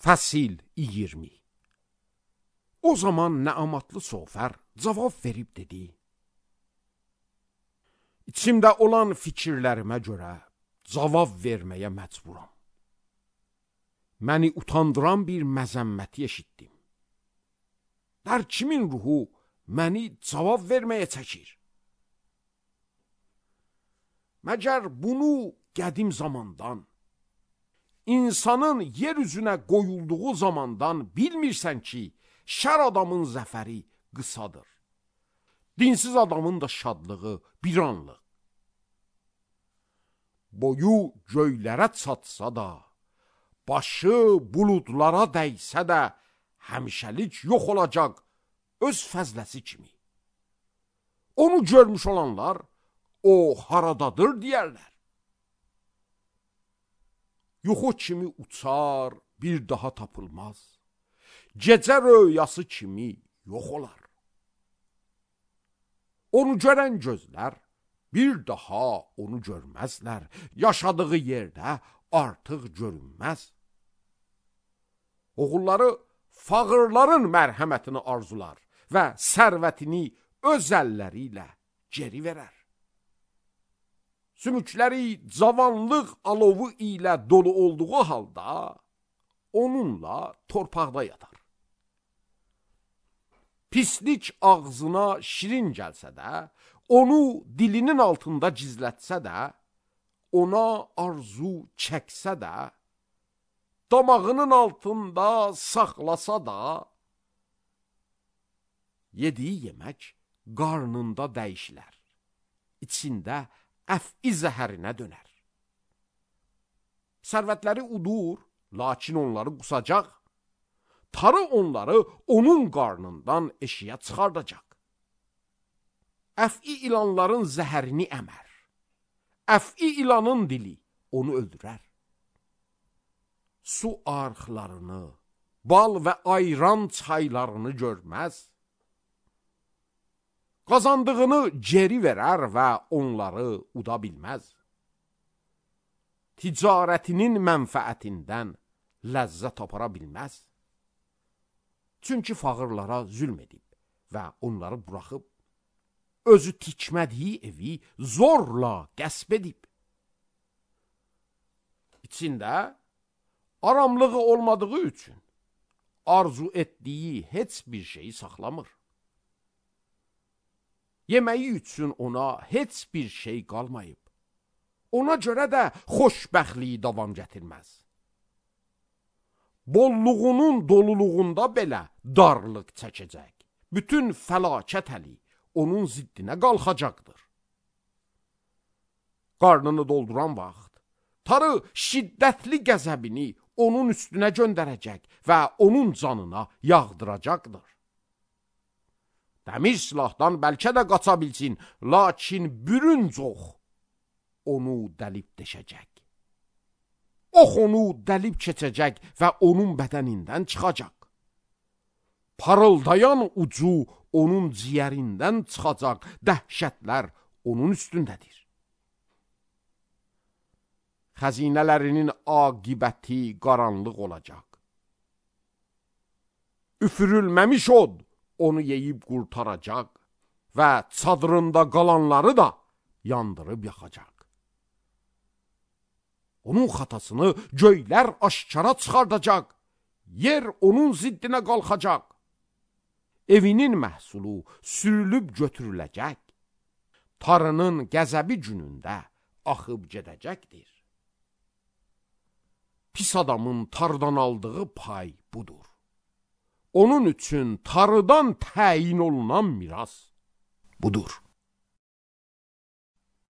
Fəsil 20. O zaman Nəamatlı Sofər cavab verib dedi: İçimdə olan fikirlərimə görə cavab verməyə məcburam. Məni utandıran bir məzəmməti eşitdim. Hər kimin ruhu məni cavab verməyə çəkir? Məgər bunu qədim zamandan, insanın yer üzünə qoyulduğu zamandan bilmirsən ki, şər adamın zəfəri qısadır. Dinsiz adamın da şadlığı bir anlıq. Boyu göylərə çatsa da, başı buludlara dəysə də, həmişəlik yox olacaq öz fəzləsi kimi. Onu görmüş olanlar, o haradadır deyərlər. Yuxu kimi uçar, bir daha tapılmaz. Gecə röyası kimi yox olar. Onu görən gözlər bir daha onu görməzlər. Yaşadığı yerdə artıq görünməz. Oğulları fağırların mərhəmətini arzular və sərvətini öz əlləri ilə geri verər. Sümükləri cavanlıq alovu ilə dolu olduğu halda onunla torpaqda yatar. Pislik ağzına şirin gəlsə də, onu dilinin altında gizlətsə də, ona arzu çəksə də, damağının altında saxlasa da, yediyi yemək qarnında dəyişilər, içində əf'i zəhərinə dönər. Sərvətləri udur, lakin onları qusacaq. Tarı onları onun qarnından eşiyə çıxardacaq. Əf'i ilanların zəhərini əmər. Əf'i ilanın dili onu öldürər. Su arxlarını, bal və ayran çaylarını görməz. Qazandığını geri verər və onları uda bilməz. Ticarətinin mənfəətindən ləzzət apara bilməz. Çünki fağırlara zülm edib və onları buraxıb, özü tikmədiyi evi zorla qəsb edib. İçində aramlığı olmadığı üçün arzu etdiyi heç bir şeyi saxlamır. Yeməyi üçün ona heç bir şey qalmayıb. Ona görə də xoşbəxtliyi davam gətirməz. Bolluğunun doluluğunda belə darlıq çəkəcək. Bütün fəlakət əli onun ziddinə qalxacaqdır. Qarnını dolduran vaxt, tarı şiddətli qəzəbini onun üstünə göndərəcək və onun canına yağdıracaqdır. Dəmir silahdan bəlkə də qaça bilsin, lakin bürünc ox onu dəlib deşəcək. Ox onu dəlib keçəcək və onun bədənindən çıxacaq. Parıldayan ucu onun ciyərindən çıxacaq, dəhşətlər onun üstündədir. Xəzinələrinin aqibəti qaranlıq olacaq. Üfürülməmiş od onu yeyib qurtaracaq və çadırında qalanları da yandırıb yaxacaq. Onun xatasını göylər aşkara çıxardacaq, yer onun ziddinə qalxacaq. Evinin məhsulu sürülüb götürüləcək, tarının qəzəbi günündə axıb gedəcəkdir. Pis adamın tarıdan aldığı pay budur. Onun üçün tarıdan təyin olunan miras budur.